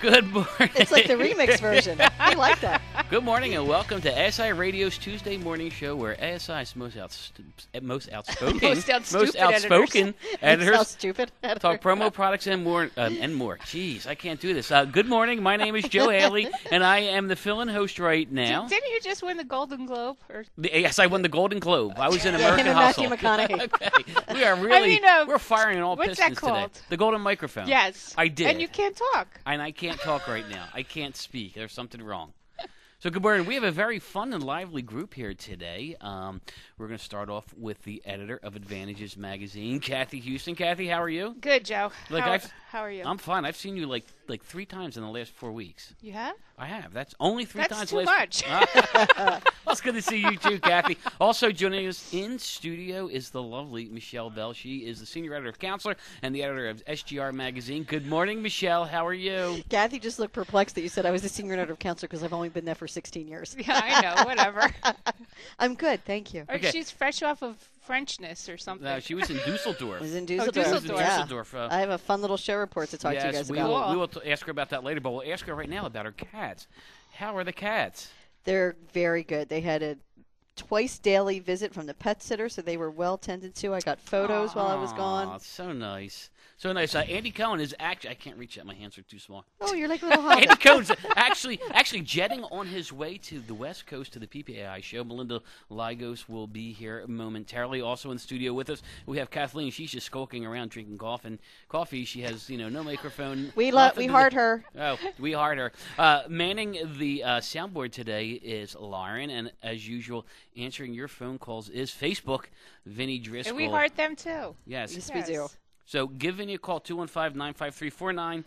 Good morning. It's like the remix version. I like that. Good morning and welcome to ASI Radio's Tuesday morning show, where ASI's most outspoken editors stupid. talk promo products and more. Jeez, I can't do this. Good morning. My name is Joe Haley, and I am the fill-in host right now. Didn't you just win the Golden Globe? Yes, I won the Golden Globe. I was in American him and Hustle. Matthew McConaughey. Okay. We are really we're firing on all what's pistons that called? today. The Golden Microphone. Yes. I did. And you can't talk. And I can't talk right now. I can't speak. There's something wrong. So good morning. We have a very fun and lively group here today. We're going to start off with the editor of Advantages Magazine, Kathy Houston. Kathy, how are you? Good, Joe. Look, how are you? I'm fine. I've seen you like 3 times in the last 4 weeks. You have? I have. That's only 3 That's times. too much. Well, it's good to see you too, Kathy. Also joining us in studio is the lovely Michelle Bell. She is the senior editor of Counselor and the editor of SGR Magazine. Good morning, Michelle. How are you? Kathy just looked perplexed that you said I was the senior editor of Counselor because I've only been there for 16 years. Yeah, I know. Whatever. I'm good, thank you. Okay. She's fresh off of Frenchness or something. No, she was in Dusseldorf. I was in Dusseldorf. Dusseldorf. She was in Yeah. Dusseldorf. I have a fun little show report to talk to you guys about. We will ask her about that later, but we'll ask her right now about her cats. How are the cats? They're very good. They had a twice daily visit from the pet sitter, so they were well tended to. I got photos while I was gone. Aw, so nice. So nice. Andy Cohen is actually, I can't reach that. My hands are too small. Oh, you're like a little hobbit. Andy Cohen's actually jetting on his way to the West Coast to the PPAI show. Melinda Lygos will be here momentarily. Also in the studio with us, we have Kathleen. She's just skulking around drinking coffee. She has, no microphone. We hired her. Oh, we hired her. Manning the soundboard today is Lauren, and as usual, answering your phone calls is Facebook, Vinny Driscoll. And we hired them too. Yes. Yes, we do. So give Vinny a call, 215-953-4979.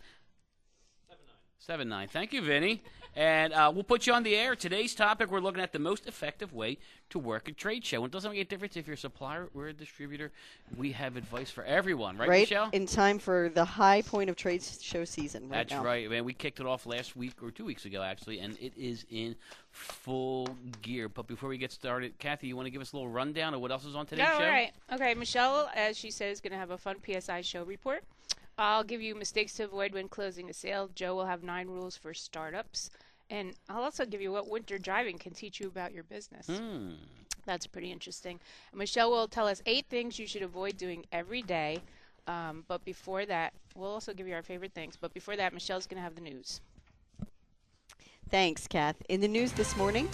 Thank you, Vinny. And we'll put you on the air. Today's topic, we're looking at the most effective way to work a trade show. And it doesn't make a difference if you're a supplier or a distributor. We have advice for everyone, right, Michelle? In time for the high point of trade show season right now. That's right, man. We kicked it off last week, or 2 weeks ago, actually, and it is in full gear. But before we get started, Kathy, you want to give us a little rundown of what else is on today's show? All right. Okay, Michelle, as she said, is going to have a fun PSI show report. I'll give you mistakes to avoid when closing a sale. Joe will have 9 rules for startups. And I'll also give you what winter driving can teach you about your business. That's pretty interesting. And Michelle will tell us 8 things you should avoid doing every day. But before that, we'll also give you our favorite things. But before that, Michelle's going to have the news. Thanks, Kath. In the news this morning,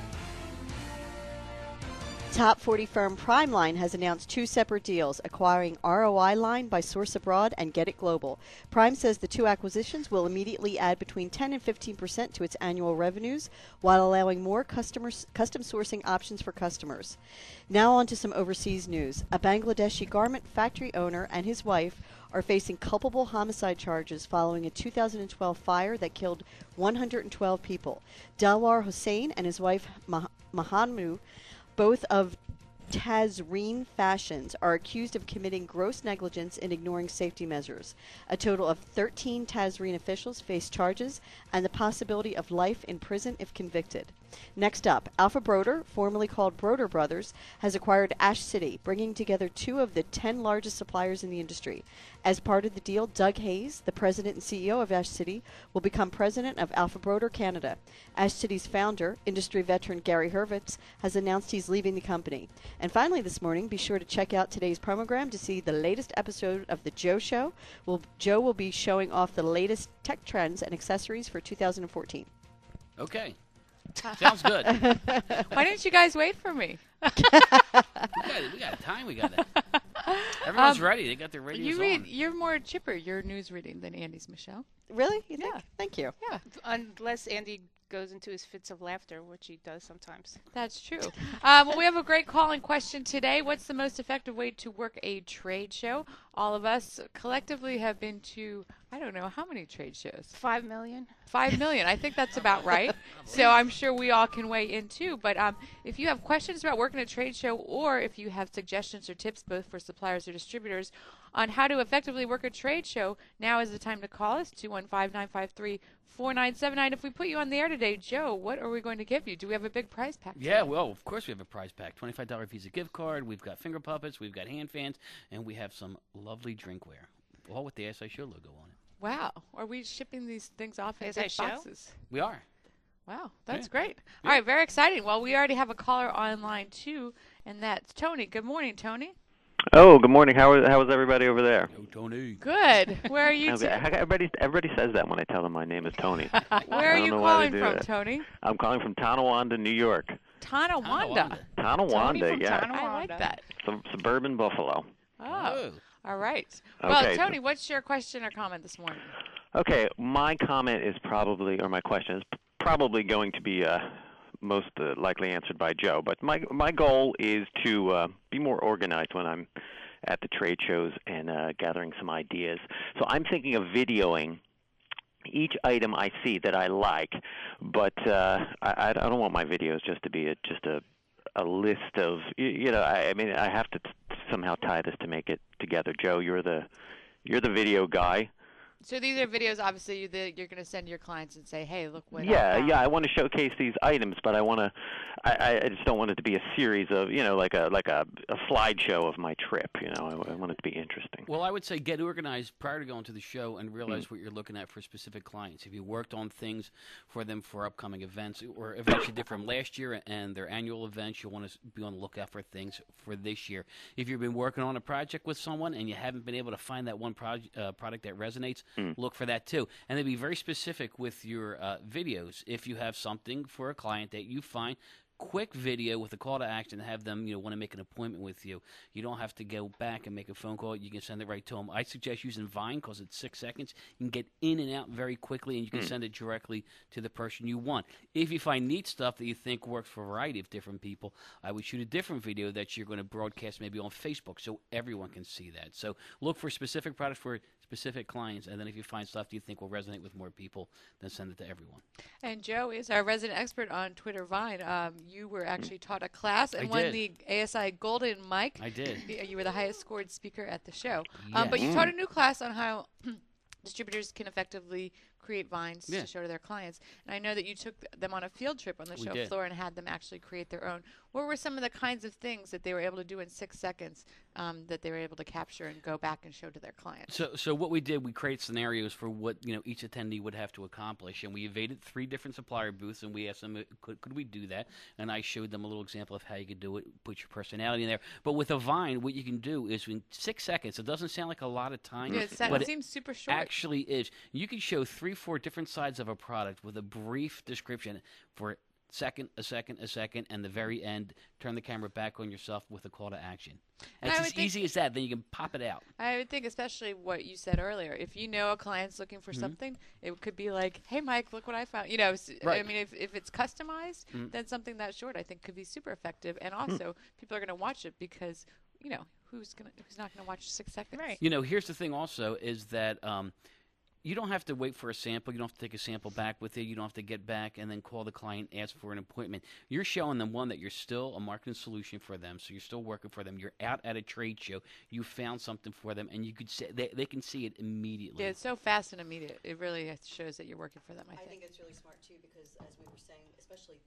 top 40 firm Primeline has announced 2 separate deals, acquiring ROI Line by Source Abroad and Get It Global. Prime says the 2 acquisitions will immediately add between 10 and 15% to its annual revenues, while allowing more custom sourcing options for customers. Now on to some overseas news. A Bangladeshi garment factory owner and his wife are facing culpable homicide charges following a 2012 fire that killed 112 people. Dalwar Hussain and his wife Mahanmu, both of Tazreen Fashions, are accused of committing gross negligence in ignoring safety measures. A total of 13 Tazreen officials face charges and the possibility of life in prison if convicted. Next up, Alpha Broder, formerly called Broder Brothers, has acquired Ash City, bringing together 2 of the 10 largest suppliers in the industry. As part of the deal, Doug Hayes, the president and CEO of Ash City, will become president of Alpha Broder Canada. Ash City's founder, industry veteran Gary Hurwitz, has announced he's leaving the company. And finally this morning, be sure to check out today's promogram to see the latest episode of The Joe Show. Joe will be showing off the latest tech trends and accessories for 2014. Okay. Sounds good. Why didn't you guys wait for me? we got time. We got that. Everyone's ready. They got their radios on. You're more chipper. You're news reading than Andy's, Michelle. Really? You think? Yeah. Thank you. Yeah, Unless Andy goes into his fits of laughter, which he does sometimes. that's true. Well, we have a great call-in question today. What's the most effective way to work a trade show? All of us collectively have been to, I don't know, how many trade shows? 5 million? 5 million. I think that's about right. So I'm sure we all can weigh in too. But if you have questions about working a trade show, or if you have suggestions or tips both for suppliers or distributors on how to effectively work a trade show, now is the time to call us, 215-953-4979. If we put you on the air today, Joe, what are we going to give you? Do we have a big prize pack today? Yeah, well, of course we have a prize pack. $25 Visa gift card. We've got finger puppets. We've got hand fans. And we have some lovely drinkware, all with the ASI Show logo on it. Wow. Are we shipping these things off in Is that big show? boxes? We are. Wow, that's Yeah. great. All right, very exciting. Well, we already have a caller online too, and that's Tony. Good morning, Tony. Oh, good morning. How is everybody over there? Oh, Tony. Good. Where are you? Okay, everybody says that when I tell them my name is Tony. Where are I don't you know why they calling do from, that. Tony? I'm calling from Tonawanda, New York. Tonawanda. Tony Tonawanda, from yeah. Tonawanda. I like that. Suburban Buffalo. Oh, all right. Okay, Well, so- Tony, what's your question or comment this morning? Okay, my comment is probably, or my question is probably going to be most likely answered by Joe. But my goal is to be more organized when I'm at the trade shows and gathering some ideas. So I'm thinking of videoing each item I see that I like, but I don't want my videos just to be a list of, I mean, I have to somehow tie this to make it together. Joe, you're the video guy. So these are videos, obviously, that you're going to send your clients and say, "Hey, look what." Yeah, I want to showcase these items, but I just don't want it to be a series of, like a slideshow of my trip. I want it to be interesting. Well, I would say get organized prior to going to the show and realize what you're looking at for specific clients. If you worked on things for them for upcoming events or events you did from last year and their annual events, you want to be on the lookout for things for this year. If you've been working on a project with someone and you haven't been able to find that one product that resonates, look for that too. And then be very specific with your videos. If you have something for a client that you find, quick video with a call to action, have them want to make an appointment with you. You don't have to go back and make a phone call. You can send it right to them. I suggest using Vine because it's 6 seconds. You can get in and out very quickly, and you can send it directly to the person you want. If you find neat stuff that you think works for a variety of different people, I would shoot a different video that you're going to broadcast maybe on Facebook so everyone can see that. So look for specific products for specific clients, and then if you find stuff you think will resonate with more people, then send it to everyone. And Joe is our resident expert on Twitter Vine. You were actually taught a class and I won did. the ASI Golden Mic. I did. You were the highest scored speaker at the show. Yes. But you taught a new class on how distributors can effectively create vines Yeah. to show to their clients. And I know that you took them on a field trip on the We show did. floor and had them actually create their own. What were some of the kinds of things that they were able to do in 6 seconds that they were able to capture and go back and show to their clients? So what we did, we created scenarios for what each attendee would have to accomplish, and we invaded 3 different supplier booths, and we asked them, could we do that? And I showed them a little example of how you could do it, put your personality in there. But with a Vine, what you can do is in 6 seconds, it doesn't sound like a lot of time, Yeah, but it seems super short. actually is. You can show 3-4 different sides of a product with a brief description for a second, and the very end, turn the camera back on yourself with a call to action. And And I it's would as think- easy as that. Then you can pop it out. I would think, especially what you said earlier, if you know a client's looking for something, it could be like, "Hey, Mike, look what I found." I Right. mean, if it's customized, then something that short, I think, could be super effective. And also, people are going to watch it because, who's not going to watch 6 seconds? Right. Here's the thing also is that you don't have to wait for a sample. You don't have to take a sample back with you. You don't have to get back and then call the client, ask for an appointment. You're showing them, one, that you're still a marketing solution for them, so you're still working for them. You're out at a trade show. You found something for them, and you could say they can see it immediately. Yeah, it's so fast and immediate. It really shows that you're working for them, I I think. think it's really smart too because, as we were saying, especially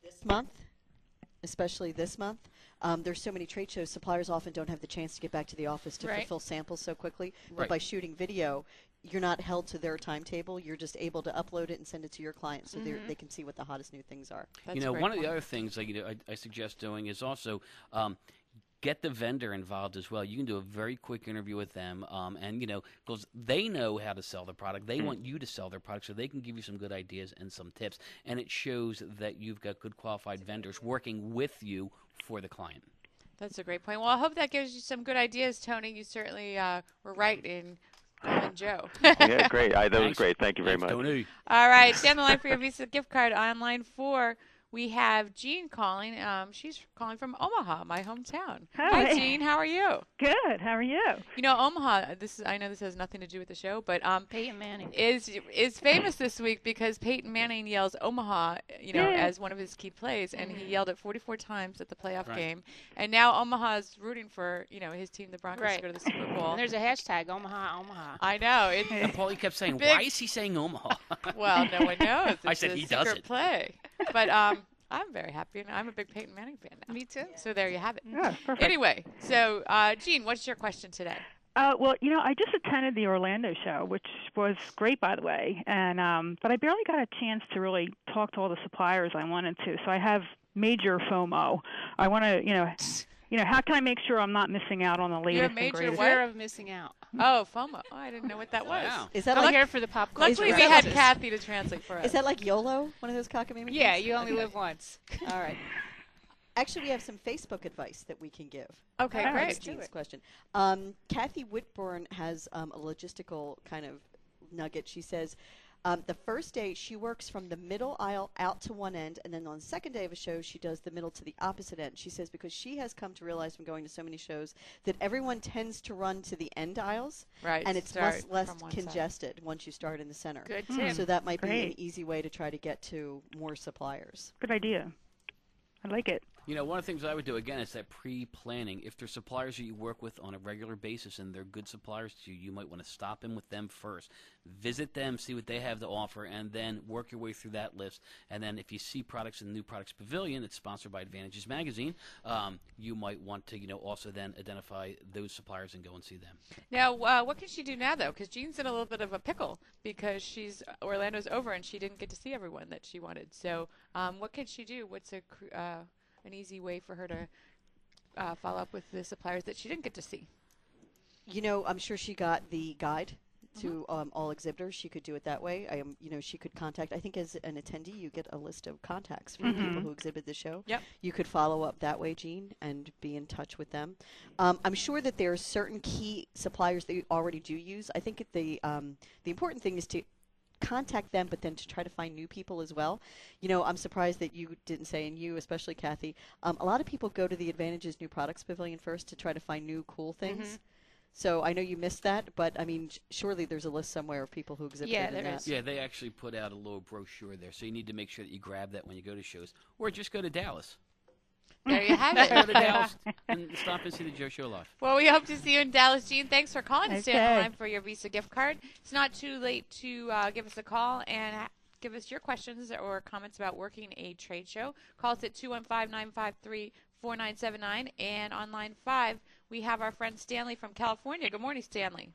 this month, there's so many trade shows. Suppliers often don't have the chance to get back to the office to Right. fulfill samples so quickly. But Right. by shooting video, you're not held to their timetable. You're just able to upload it and send it to your client so they can see what the hottest new things are. That's a great One of point. the other things I suggest doing is also get the vendor involved as well. You can do a very quick interview with them, and because they know how to sell the product, they want you to sell their product, so they can give you some good ideas and some tips. And it shows that you've got good qualified vendors working with you for the client. That's a great point. Well, I hope that gives you some good ideas, Tony. You certainly were right in calling Joe. Yeah, great. That was Thanks. great. Thank you very Thanks, much. Tony. All right, stay on the line for your Visa gift card. On line 4, we have Jean calling. She's calling from Omaha, my hometown. Hi, Hi. Jean. How are you? Good. How are you? Omaha. I know this has nothing to do with the show, but Peyton Manning. is famous this week because Peyton Manning yells Omaha, as one of his key plays, and he yelled it 44 times at the playoff Right. game. And now Omaha's rooting for his team, the Broncos, Right. to go to the Super Bowl. And there's a hashtag, Omaha, Omaha. I know. It's And Paulie kept saying, Big- "Why is he saying Omaha?" well, no one knows. I It's said a he does secret it. play. But I'm very happy, and I'm a big Peyton Manning fan now. Me too. So there you have it. Oh, perfect. Anyway, so Jean, what's your question today? Well, I just attended the Orlando show, which was great, by the way, and but I barely got a chance to really talk to all the suppliers I wanted to. So I have major FOMO. I want to, how can I make sure I'm not missing out on the latest and major greatest? what? Fear of missing out. Oh, FOMO. Oh, I didn't know what that was. Wow. Is that I'm like here for the pop quiz. Luckily, we had Kathy to translate for us. is that like YOLO? One of those cockamamie Yeah, things? you only live once. All right. Actually, we have some Facebook advice that we can give. Okay, Oh, great. That's Jean's question. Kathy Whitburn has a logistical kind of nugget. She says the first day she works from the middle aisle out to one end, and then on the second day of a show she does the middle to the opposite end. She says because she has come to realize from going to so many shows that everyone tends to run to the end aisles, Right. and it's start much less from one side. congested once you start in the center. Good tip. So that might be an Great. easy way to try to get to more suppliers. Good idea. I like it. One of the things I would do, again, is that pre-planning. If there's suppliers that you work with on a regular basis and they're good suppliers to you, you might want to stop in with them first. Visit them, see what they have to offer, and then work your way through that list. And then if you see products in the New Products Pavilion, it's sponsored by Advantages Magazine, you might want to, also then identify those suppliers and go and see them. Now, what can she do now, though? Because Jean's in a little bit of a pickle because Orlando's over and she didn't get to see everyone that she wanted. So what can she do? What's an easy way for her to follow up with the suppliers that she didn't get to see? I'm sure she got the guide to all exhibitors. She could do it that way. She could contact. I think as an attendee, you get a list of contacts from people who exhibit the show. Yep. You could follow up that way, Jean, and be in touch with them. I'm sure that there are certain key suppliers that you already do use. I think the important thing is to contact them, but then to try to find new people as well. I'm surprised that you didn't say, and you especially, Kathy, a lot of people go to the Advantages New Products Pavilion first to try to find new cool things. So I know you missed that, but surely there's a list somewhere of people who exhibited Yeah, in there that. is. Yeah, they actually put out a little brochure there, so you need to make sure that you grab that when you go to shows, or just go to Dallas. There you have Go to it. Dallas and stop and see the Joe Show live. Well, we hope to see you in Dallas, Jean. Thanks for calling and staying Okay. on line for your Visa gift card. It's not too late to give us a call and give us your questions or comments about working a trade show. Call us at 215-953-4979. And on line 5, we have our friend Stanley from California. Good morning, Stanley.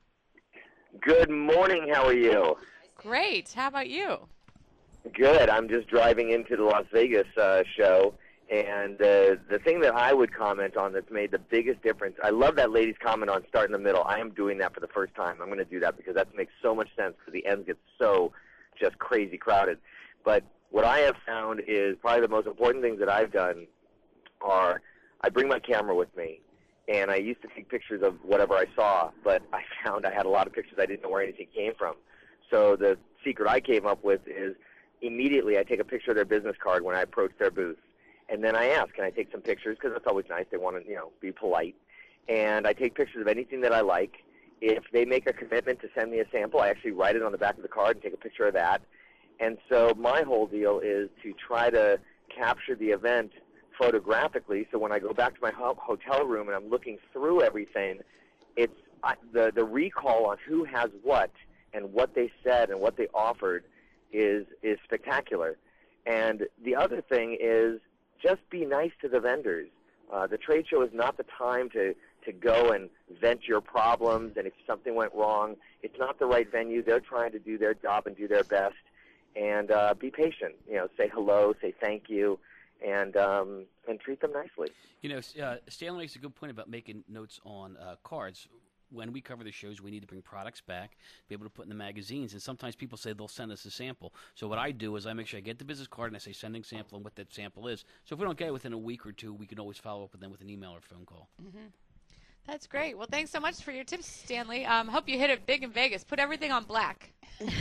Good morning. How are you? Great. How about you? Good. I'm just driving into the Las Vegas show, and the thing that I would comment on that's made the biggest difference, I love that lady's comment on start in the middle. I am doing that for the first time. I'm going to do that because that makes so much sense because the ends get so just crazy crowded. But what I have found is probably the most important things that I've done are I bring my camera with me, and I used to take pictures of whatever I saw, but I found I had a lot of pictures I didn't know where anything came from. So the secret I came up with is immediately I take a picture of their business card when I approach their booth. And then I ask, can I take some pictures? Because that's always nice. They want to, be polite. And I take pictures of anything that I like. If they make a commitment to send me a sample, I actually write it on the back of the card and take a picture of that. And so my whole deal is to try to capture the event photographically. So when I go back to my hotel room and I'm looking through everything, it's the recall on who has what and what they said and what they offered is spectacular. And the other thing is, just be nice to the vendors. The trade show is not the time to go and vent your problems, and if something went wrong, it's not the right venue. They're trying to do their job and do their best, and be patient. Say hello, say thank you, and treat them nicely. Stanley makes a good point about making notes on cards. When we cover the shows, we need to bring products back, be able to put in the magazines, and sometimes people say they'll send us a sample. So what I do is I make sure I get the business card and I say sending sample and what that sample is. So if we don't get it within a week or two, we can always follow up with them with an email or phone call. That's great. Well, thanks so much for your tips, Stanley. Hope you hit it big in Vegas. Put everything on black.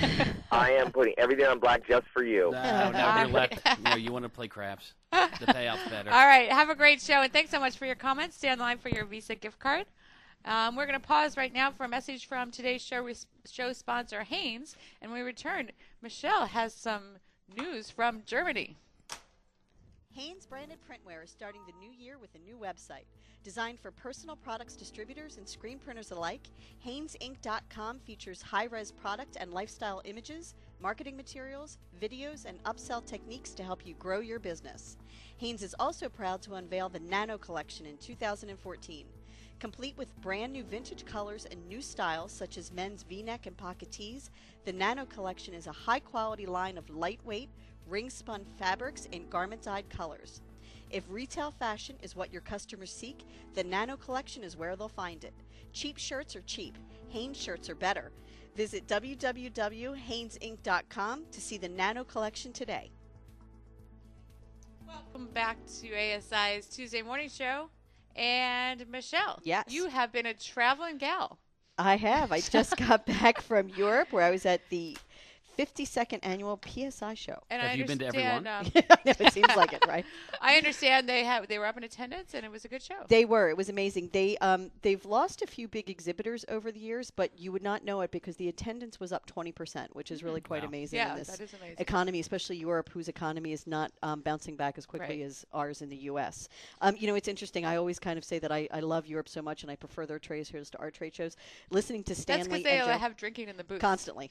I am putting everything on black just for you. No, they're left. You want to play craps. The payout's better. All right. Have a great show, and thanks so much for your comments. Stay on the line for your Visa gift card. We're going to pause right now for a message from today's show sponsor, Hanes. And when we return, Michelle has some news from Germany. Hanes branded printwear is starting the new year with a new website. Designed for personal products distributors and screen printers alike, HanesInc.com features high-res product and lifestyle images, marketing materials, videos, and upsell techniques to help you grow your business. Hanes is also proud to unveil the Nano Collection in 2014. Complete with brand new vintage colors and new styles such as men's V-neck and pocket tees, the Nano Collection is a high-quality line of lightweight, ring-spun fabrics in garment-dyed colors. If retail fashion is what your customers seek, the Nano Collection is where they'll find it. Cheap shirts are cheap. Hanes shirts are better. Visit www.hanesinc.com to see the Nano Collection today. Welcome back to ASI's Tuesday Morning Show. And Michelle, Yes. you have been a traveling gal. I have. I just got back from Europe where I was at the 52nd annual PSI show. And Have I you been to every one? I know, it seems like it, right? I understand they were up in attendance and it was a good show. They were. It was amazing. They've lost a few big exhibitors over the years, but you would not know it because the attendance was up 20%, which is really quite Wow. amazing Yeah, in this that is amazing. economy, especially Europe, whose economy is not bouncing back as quickly Right. as ours in the U.S. It's interesting. I always kind of say that I love Europe so much, and I prefer their trade shows to our trade shows. Listening to That's Stanley because they and Joe have drinking in the booth. constantly.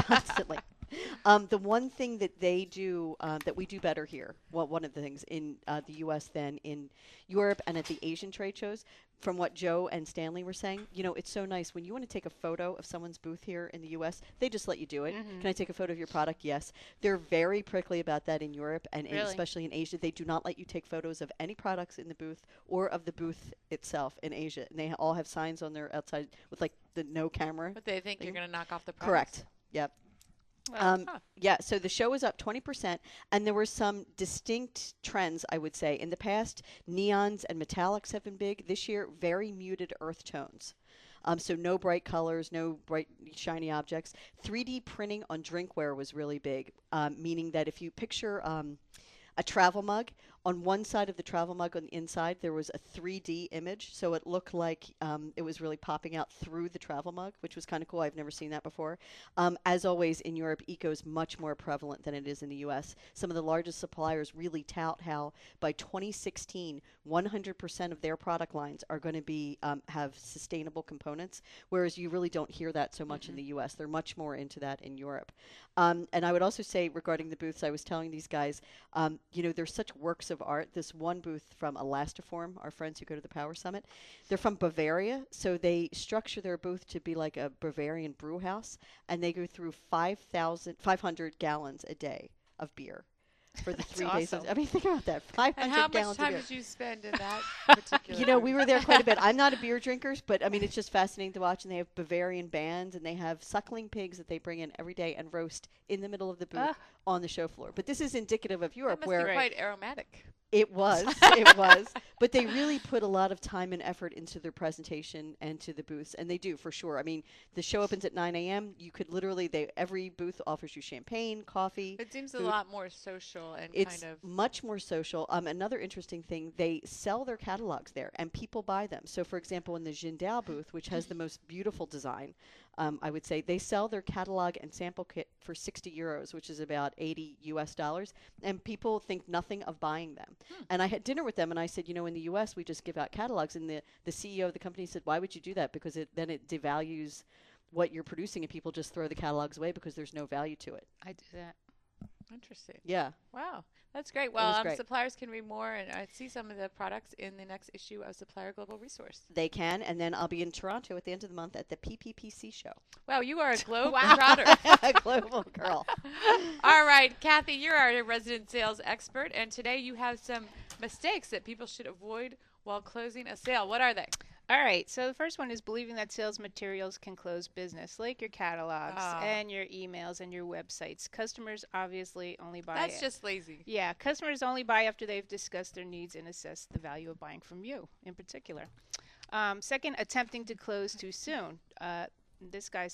The one thing that they do that we do better here, well, one of the things in the U.S. than in Europe and at the Asian trade shows, from what Joe and Stanley were saying, it's so nice when you want to take a photo of someone's booth here in the U.S. They just let you do it. Can I take a photo of your product? Yes. They're very prickly about that in Europe and Really? especially in Asia. They do not let you take photos of any products in the booth or of the booth itself in Asia. And they all have signs on their outside with like the no camera. But they think you're going to knock off the products. Correct. Yep. Yeah, so the show was up 20%, and there were some distinct trends, I would say. In the past, neons and metallics have been big. This year, very muted earth tones. So no bright colors, no bright shiny objects. 3D printing on drinkware was really big, meaning that if you picture a travel mug, on one side of the travel mug on the inside, there was a 3D image, so it looked like it was really popping out through the travel mug, which was kind of cool. I've never seen that before. As always, in Europe, eco is much more prevalent than it is in the U.S. Some of the largest suppliers really tout how by 2016, 100% of their product lines are going to be have sustainable components, whereas you really don't hear that so much in the U.S. They're much more into that in Europe. And I would also say regarding the booths, I was telling these guys, they're such works of art. This one booth from Elastiform, our friends who go to the Power Summit, they're from Bavaria, so they structure their booth to be like a Bavarian brew house, and they go through 500 gallons a day of beer for the 3 days. awesome. I mean, think about that, 500 And how much gallons time of beer. did you spend in that particular We were there quite a bit. I'm not a beer drinker, but I mean, it's just fascinating to watch. And they have Bavarian bands, and they have suckling pigs that they bring in every day and roast in the middle of the booth on the show floor. But this is indicative of That Europe, must where be quite aromatic. it was. But they really put a lot of time and effort into their presentation and to the booths, and they do for sure. I mean, the show opens at 9 a.m. You could literally, every booth offers you champagne, coffee. It seems a food. lot more social and It's kind of. much more social. Another interesting thing, they sell their catalogs there, and people buy them. So, for example, in the Jindal booth, which has the most beautiful design, I would say, they sell their catalog and sample kit for 60 euros, which is about $80 US, and people think nothing of buying them. And I had dinner with them, and I said, in the U.S., we just give out catalogs, and the CEO of the company said, why would you do that? Because then it devalues what you're producing, and people just throw the catalogs away because there's no value to it. I do that. Interesting. Yeah. Wow. That's great. Well, great. suppliers can read more and see some of the products in the next issue of Supplier Global Resource. They can, and then I'll be in Toronto at the end of the month at the PPPC show. Wow, you are a globe trotter. Global girl. All right, Kathy, you're our resident sales expert, and today you have some mistakes that people should avoid while closing a sale. What are they? All right, so the first one is believing that sales materials can close business, like your catalogs and your emails and your websites. Customers obviously only buy. That's just lazy. Yeah, customers only buy after they've discussed their needs and assessed the value of buying from you in particular. Second, attempting to close too soon. This guy,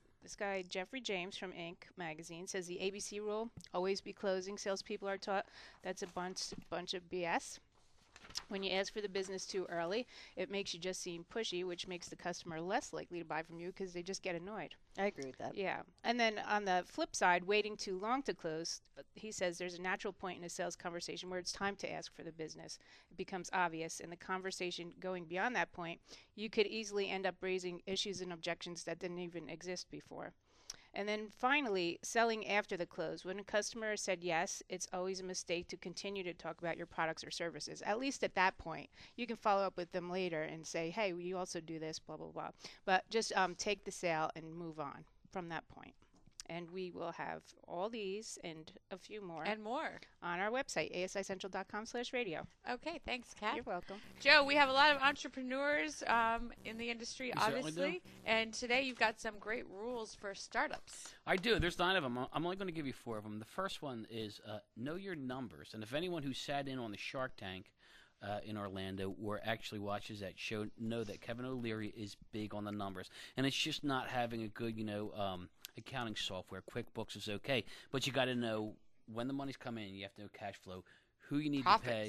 Jeffrey James from Inc. magazine, says the ABC rule, always be closing. Salespeople are taught that's a bunch of BS. When you ask for the business too early, it makes you just seem pushy, which makes the customer less likely to buy from you because they just get annoyed. I agree with that. Yeah. And then on the flip side, waiting too long to close, he says there's a natural point in a sales conversation where it's time to ask for the business. It becomes obvious. And the conversation going beyond that point, you could easily end up raising issues and objections that didn't even exist before. And then finally, selling after the close. When a customer said yes, it's always a mistake to continue to talk about your products or services. At least at that point, you can follow up with them later and say, hey, we also do this, blah, blah, blah. But just take the sale and move on from that point. And we will have all these and a few more. And more. On our website, asicentral.com/radio. Okay, thanks, Kat. You're welcome. Joe, we have a lot of entrepreneurs in the industry, We certainly obviously. do. And today you've got some great rules for startups. I do. There's 9 of them. I'm only going to give you 4 of them. The first one is know your numbers. And if anyone who sat in on the Shark Tank in Orlando or actually watches that show know that Kevin O'Leary is big on the numbers. And it's just not having a good, accounting software. QuickBooks is okay, but you got to know when the money's coming in. You have to know cash flow, who you need to pay,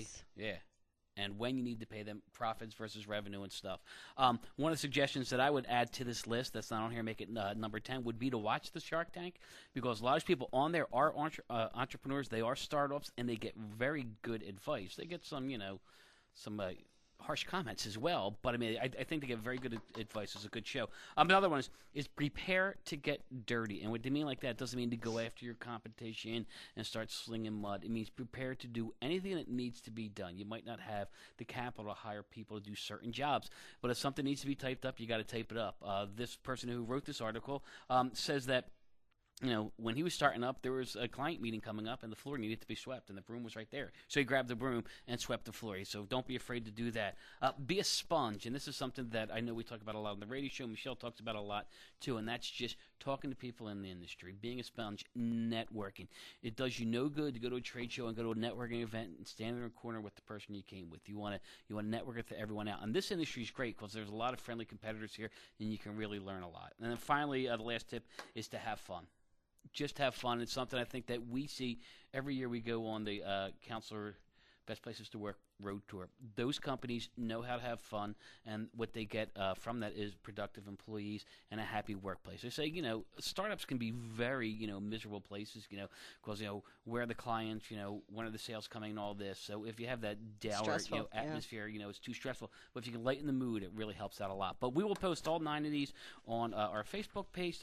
and when you need to pay them, profits versus revenue and stuff. One of the suggestions that I would add to this list that's not on here, make it number 10, would be to watch the Shark Tank, because a lot of people on there are entrepreneurs. They are startups, and they get very good advice. They get some, some harsh comments as well, but I mean, I think they get very good advice. It's a good show. Another one is prepare to get dirty, and what they mean like that doesn't mean to go after your competition and start slinging mud. It means prepare to do anything that needs to be done. You might not have the capital to hire people to do certain jobs, but if something needs to be typed up, you got to type it up. This person who wrote this article says that, when he was starting up, there was a client meeting coming up, and the floor needed to be swept, and the broom was right there. So he grabbed the broom and swept the floor. So don't be afraid to do that. Be a sponge, and this is something that I know we talk about a lot on the radio show. Michelle talks about a lot, too, and that's just talking to people in the industry, being a sponge, networking. It does you no good to go to a trade show and go to a networking event and stand in a corner with the person you came with. You want to network with everyone out. And this industry is great because there's a lot of friendly competitors here, and you can really learn a lot. And then finally, the last tip is to have fun. Just have fun. It's something I think that we see every year we go on the Counselor Best Places to Work Road Tour. Those companies know how to have fun, and what they get from that is productive employees and a happy workplace. They say, startups can be very, miserable places, because, where are the clients, when are the sales coming and all this. So if you have that dour, atmosphere, it's too stressful. But if you can lighten the mood, it really helps out a lot. But we will post all 9 of these on our Facebook page,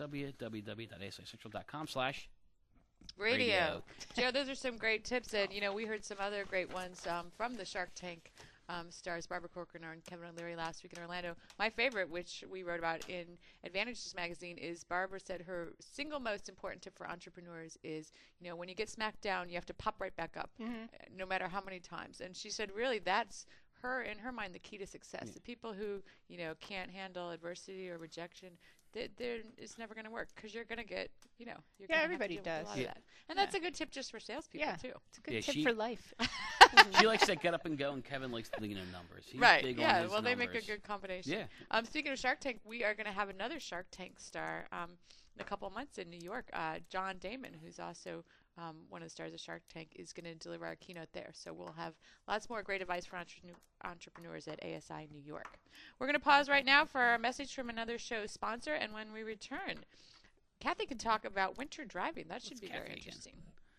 www.asicentral.com/radio. Joe, those are some great tips, and we heard some other great ones from the Shark Tank stars, Barbara Corcoran and Kevin O'Leary last week in Orlando. My favorite, which we wrote about in Advantages magazine, is Barbara said her single most important tip for entrepreneurs is, when you get smacked down, you have to pop right back up, no matter how many times. And she said, really, that's in her mind, the key to success. The people who can't handle adversity or rejection, it's never going to work, because you're going to get, everybody does. That. And that's a good tip just for salespeople too. It's a good tip for life. She likes to get up and go, and Kevin likes the numbers. He's right? Big yeah. on his well, numbers. They make a good combination. Yeah. Speaking of Shark Tank, we are going to have another Shark Tank star in a couple of months in New York. John Damon, who's also one of the stars of Shark Tank, is going to deliver our keynote there. So we'll have lots more great advice for entrepreneurs at ASI New York. We're going to pause right now for a message from another show sponsor, and when we return, Kathy can talk about winter driving. That should be very interesting.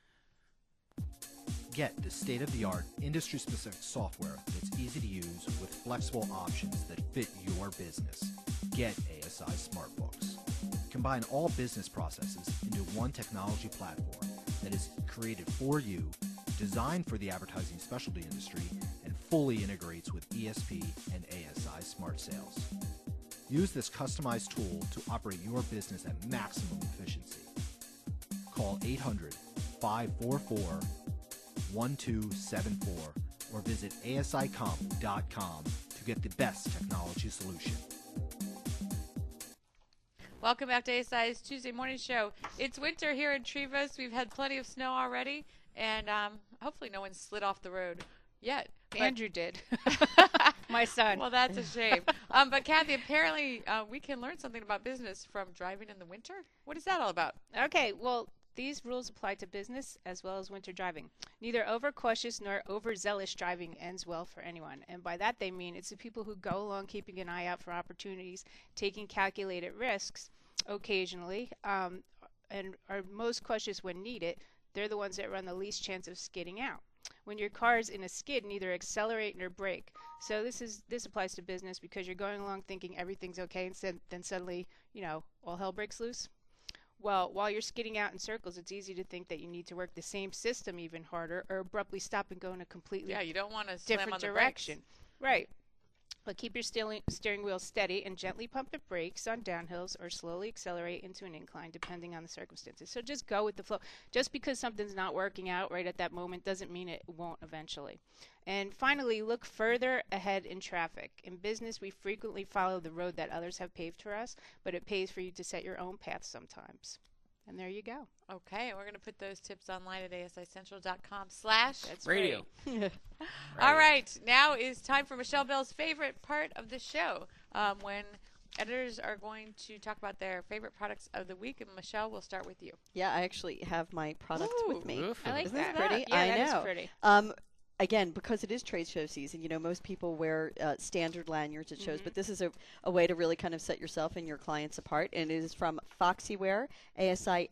Get the state-of-the-art, industry-specific software that's easy to use with flexible options that fit your business. Get ASI SmartBooks. Combine all business processes into one technology platform that is created for you, designed for the advertising specialty industry, and fully integrates with ESP and ASI Smart Sales. Use this customized tool to operate your business at maximum efficiency. Call 800-544-1274 or visit asicomp.com to get the best technology solution. Welcome back to ASI's Tuesday morning show. It's winter here in Trevose. We've had plenty of snow already, and hopefully no one slid off the road yet. Andrew did. My son. Well, that's a shame. But Kathy, apparently we can learn something about business from driving in the winter. What is that all about? Okay, well, these rules apply to business as well as winter driving. Neither overcautious nor overzealous driving ends well for anyone. And by that they mean it's the people who go along keeping an eye out for opportunities, taking calculated risks occasionally, and are most cautious when needed. They're the ones that run the least chance of skidding out. When your car is in a skid, neither accelerate nor brake. So this applies to business because you're going along thinking everything's okay, and then suddenly, all hell breaks loose. Well, while you're skidding out in circles, it's easy to think that you need to work the same system even harder or abruptly stop and go in a completely Yeah, you don't want to slam different on the direction. brakes. Right. But keep your steering wheel steady and gently pump the brakes on downhills or slowly accelerate into an incline depending on the circumstances. So just go with the flow. Just because something's not working out right at that moment doesn't mean it won't eventually. And finally, look further ahead in traffic. In business, we frequently follow the road that others have paved for us, but it pays for you to set your own path sometimes. And there you go. Okay, and we're going to put those tips online at asicentral.com/. That's Radio. great. All right, now is time for Michelle Bell's favorite part of the show, when editors are going to talk about their favorite products of the week. And Michelle, we'll start with you. Yeah, I actually have my product with me. Oof. I like Isn't that. that pretty? Yeah, I that is know. pretty. Again, because it is trade show season, most people wear standard lanyards at shows, but this is a way to really kind of set yourself and your clients apart. And it is from Foxyware, ASI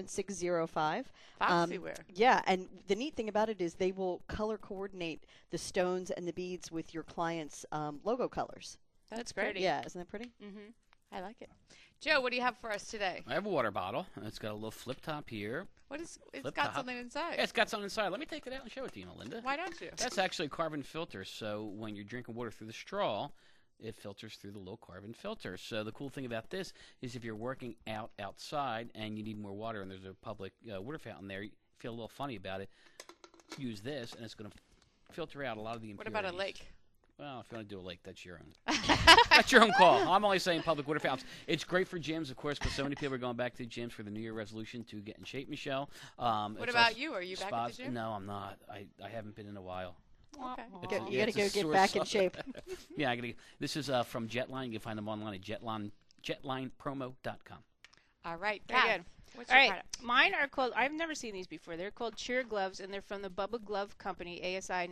87605. Foxyware. Yeah, and the neat thing about it is they will color coordinate the stones and the beads with your clients' logo colors. That's pretty. Yeah, isn't that pretty? Mm-hmm. I like it. Joe, what do you have for us today? I have a water bottle. It's got a little flip top here. What is? It's Flip got top. something inside. Yeah, it's got something inside. Let me take it out and show it to you, Melinda. Why don't you? That's actually a carbon filter, so when you're drinking water through the straw, it filters through the low carbon filter. So the cool thing about this is if you're working outside and you need more water and there's a public water fountain there, you feel a little funny about it, use this and it's going to filter out a lot of the What impurities. about a lake? Well, if you want to do a lake, that's your own. That's your own call. I'm only saying public water fountains. It's great for gyms, of course, because so many people are going back to the gyms for the New Year resolution to get in shape, Michelle. What about you? Are you back at the gym? No, I'm not. I haven't been in a while. Okay. You got to it's a go get sore back in subject. shape. Yeah, this is from Jetline. You can find them online at jetlinepromo.com. All right. Very Kath, good. what's All your right, product? mine are called, I've never seen these before. They're called Cheer Gloves, and they're from the Bubba Glove Company, ASI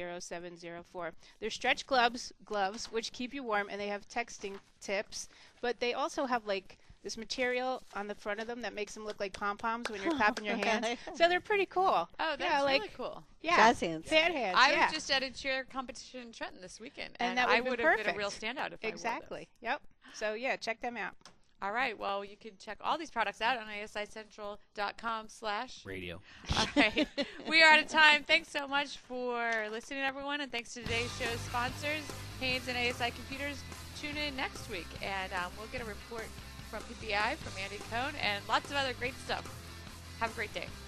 90704. They're stretch gloves, which keep you warm, and they have texting tips, but they also have, like, this material on the front of them that makes them look like pom-poms when you're clapping your hands. So they're pretty cool. Oh, that's yeah, really like, cool. Yeah, Jazz hands. Sad hands, I yeah. was just at a cheer competition in Trenton this weekend, And and that I would've would been have been a perfect. real standout if Exactly. Yep. So, yeah, check them out. I wore those. All right. Well, you can check all these products out on asicentral.com/. Radio. All right. We are out of time. Thanks so much for listening, everyone, and thanks to today's show's sponsors, Haynes and ASI Computers. Tune in next week, and we'll get a report from PPI, from Andy Cohn, and lots of other great stuff. Have a great day.